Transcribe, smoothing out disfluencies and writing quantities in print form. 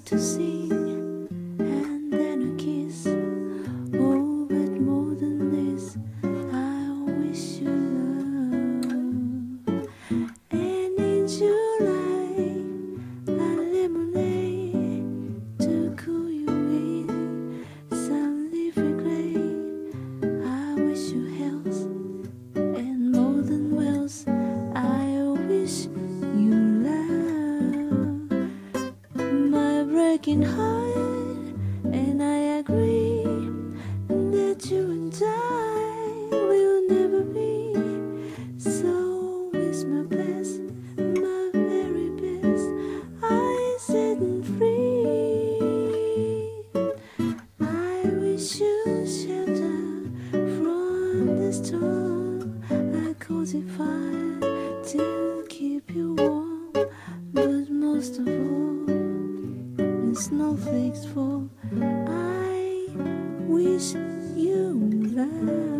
to sing and then a kiss. Oh, but more than this, I wish you love. And in July, a lemonade to cool you in some leafy gray. I wish you health and more than wealth. I wish you love. My breaking heart, and I agree that you and I will never be. So is my best, my very best. I set free. I wish you shelter from the storm, a cozy fire to keep you warm, but most of all, when snowflakes fall, I wish you love.